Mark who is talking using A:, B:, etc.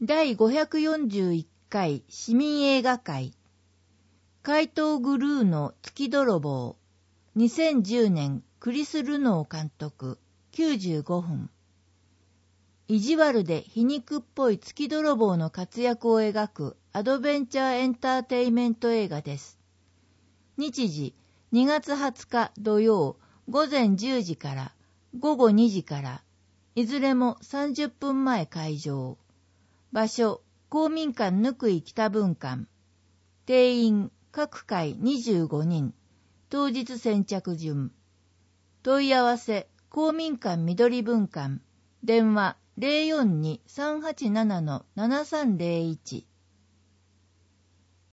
A: 第541回市民映画会怪盗グルーの月泥棒2010年クリス・ルノー監督95分意地悪で皮肉っぽい月泥棒の活躍を描くアドベンチャーエンターテイメント映画です。日時2月20日土曜午前10時から午後2時からいずれも30分前開場。場所公民館ぬくい北分館。定員各回25人。当日先着順。問い合わせ公民館緑分館。電話 042-387-7301